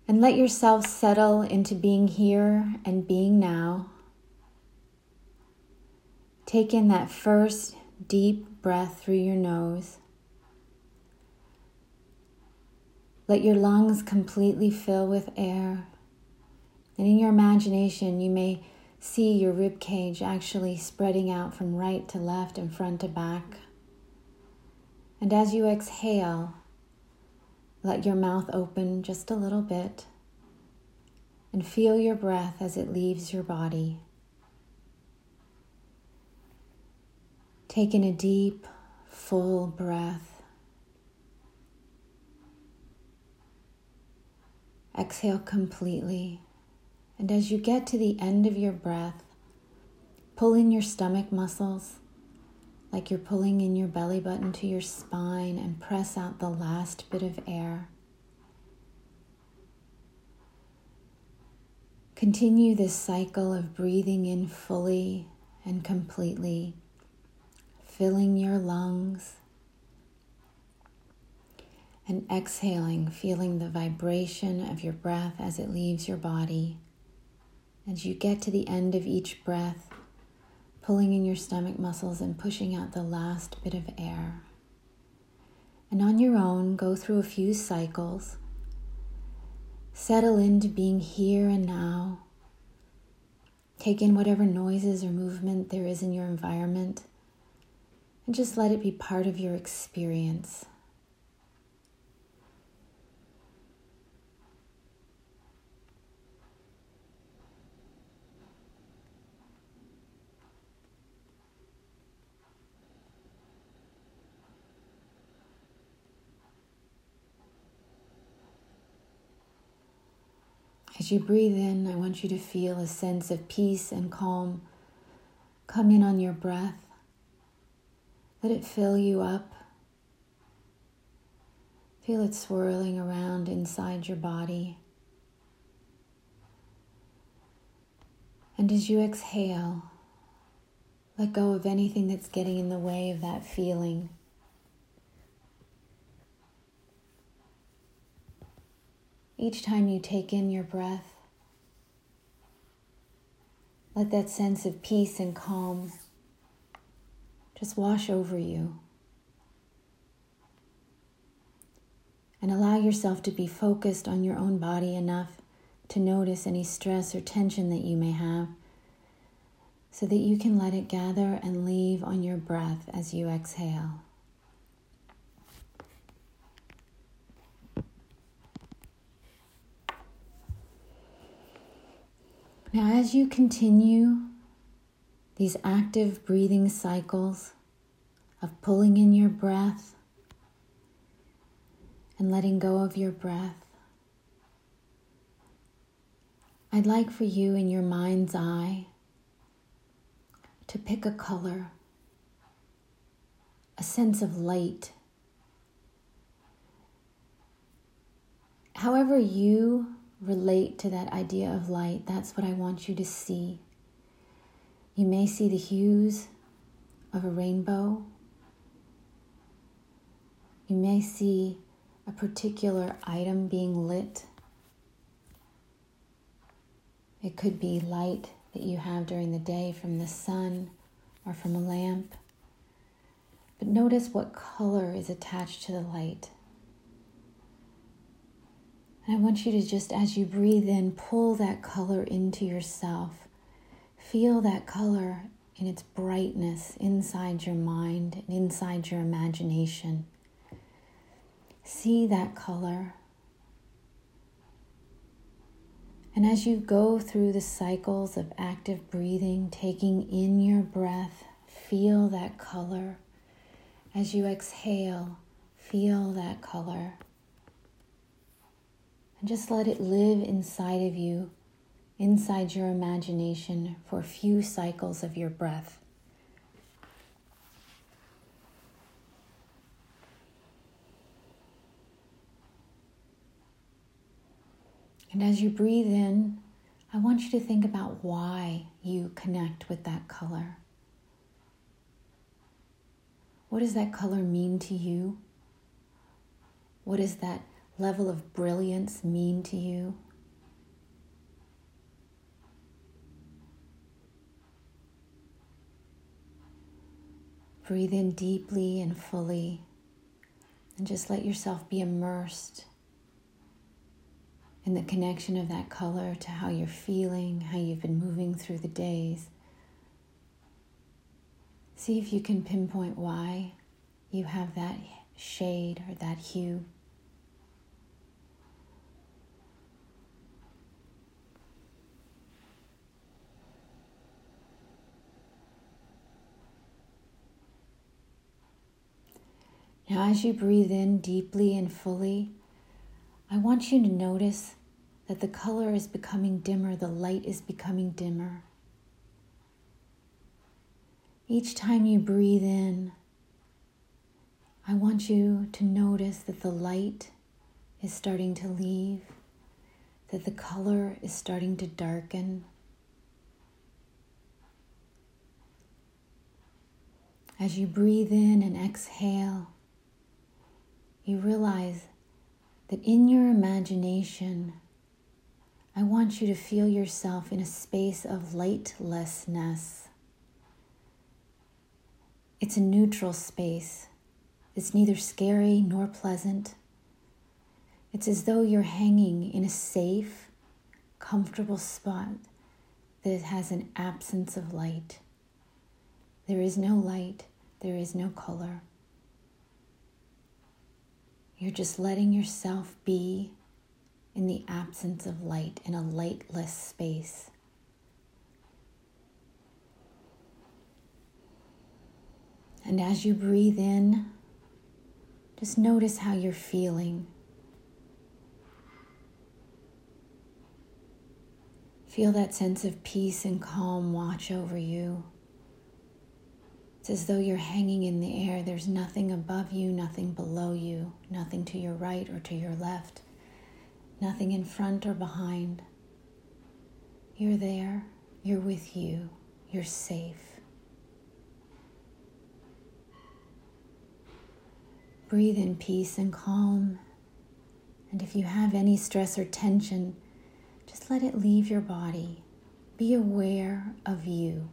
And let yourself settle into being here and being now. Take in that first deep breath through your nose. Let your lungs completely fill with air. And in your imagination, you may see your rib cage actually spreading out from right to left and front to back. And as you exhale, let your mouth open just a little bit and feel your breath as it leaves your body. Take in a deep, full breath. Exhale completely. And as you get to the end of your breath, pull in your stomach muscles like you're pulling in your belly button to your spine and press out the last bit of air. Continue this cycle of breathing in fully and completely, filling your lungs, and exhaling, feeling the vibration of your breath as it leaves your body. As you get to the end of each breath, pulling in your stomach muscles and pushing out the last bit of air. And on your own, go through a few cycles. Settle into being here and now. Take in whatever noises or movement there is in your environment, and just let it be part of your experience. As you breathe in, I want you to feel a sense of peace and calm come in on your breath. Let it fill you up. Feel it swirling around inside your body. And as you exhale, let go of anything that's getting in the way of that feeling. Each time you take in your breath, let that sense of peace and calm just wash over you. And allow yourself to be focused on your own body enough to notice any stress or tension that you may have, so that you can let it gather and leave on your breath as you exhale. Now, as you continue these active breathing cycles of pulling in your breath and letting go of your breath, I'd like for you in your mind's eye to pick a color, a sense of light. However you relate to that idea of light, that's what I want you to see. You may see the hues of a rainbow. You may see a particular item being lit. It could be light that you have during the day from the sun or from a lamp. But notice what color is attached to the light. And I want you to just, as you breathe in, pull that color into yourself. Feel that color in its brightness inside your mind and inside your imagination. See that color. And as you go through the cycles of active breathing, taking in your breath, feel that color. As you exhale, feel that color. And just let it live inside of you, inside your imagination for a few cycles of your breath. And as you breathe in, I want you to think about why you connect with that color. What does that color mean to you? What does that level of brilliance mean to you? Breathe in deeply and fully, and just let yourself be immersed in the connection of that color to how you're feeling, how you've been moving through the days. See if you can pinpoint why you have that shade or that hue. Now, as you breathe in deeply and fully, I want you to notice that the color is becoming dimmer, the light is becoming dimmer. Each time you breathe in, I want you to notice that the light is starting to leave, that the color is starting to darken. As you breathe in and exhale, you realize that in your imagination, I want you to feel yourself in a space of lightlessness. It's a neutral space. It's neither scary nor pleasant. It's as though you're hanging in a safe, comfortable spot that has an absence of light. There is no light, there is no color. You're just letting yourself be in the absence of light, in a lightless space. And as you breathe in, just notice how you're feeling. Feel that sense of peace and calm watch over you. It's as though you're hanging in the air. There's nothing above you, nothing below you, nothing to your right or to your left, nothing in front or behind. You're there, you're with you, you're safe. Breathe in peace and calm. And if you have any stress or tension, just let it leave your body. Be aware of you.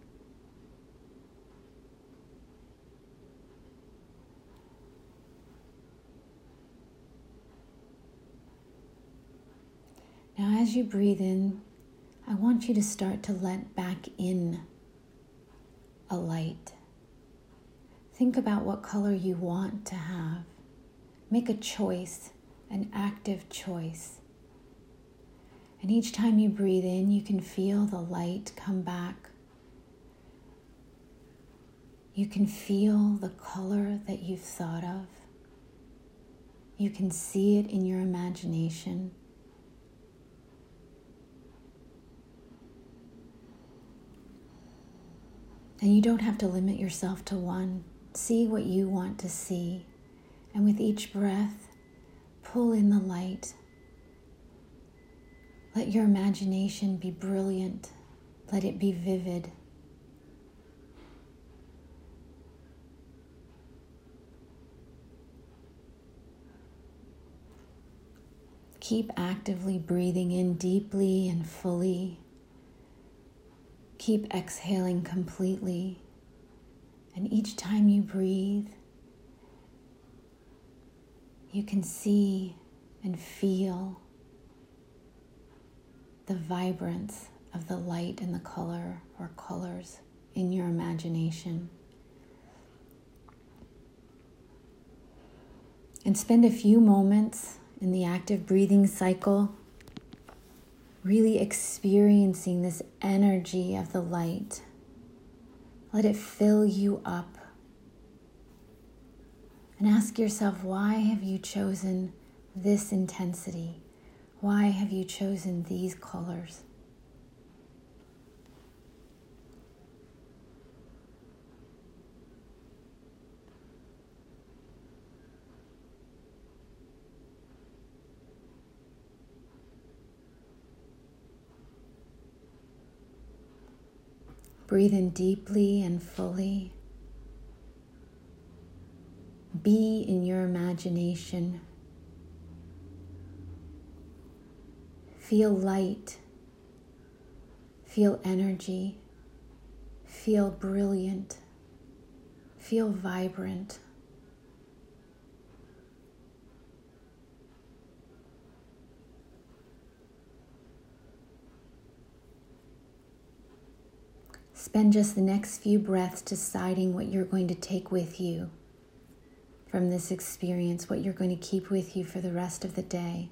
Now, as you breathe in, I want you to start to let back in a light. Think about what color you want to have. Make a choice, an active choice. And each time you breathe in, you can feel the light come back. You can feel the color that you've thought of. You can see it in your imagination. And you don't have to limit yourself to one. See what you want to see. And with each breath, pull in the light. Let your imagination be brilliant. Let it be vivid. Keep actively breathing in deeply and fully. Keep exhaling completely. And each time you breathe, you can see and feel the vibrance of the light and the color or colors in your imagination. And spend a few moments in the active breathing cycle, really experiencing this energy of the light. Let it fill you up. And ask yourself, why have you chosen this intensity? Why have you chosen these colors? Breathe in deeply and fully. Be in your imagination. Feel light. Feel energy. Feel brilliant. Feel vibrant. Spend just the next few breaths deciding what you're going to take with you from this experience, what you're going to keep with you for the rest of the day.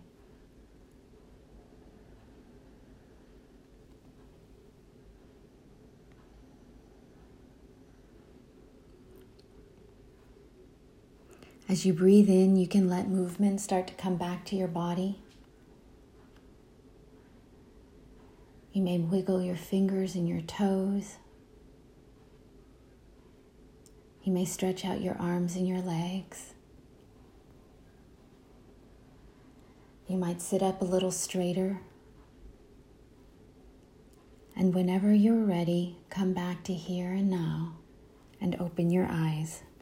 As you breathe in, you can let movement start to come back to your body. You may wiggle your fingers and your toes. You may stretch out your arms and your legs. You might sit up a little straighter. And whenever you're ready, come back to here and now and open your eyes.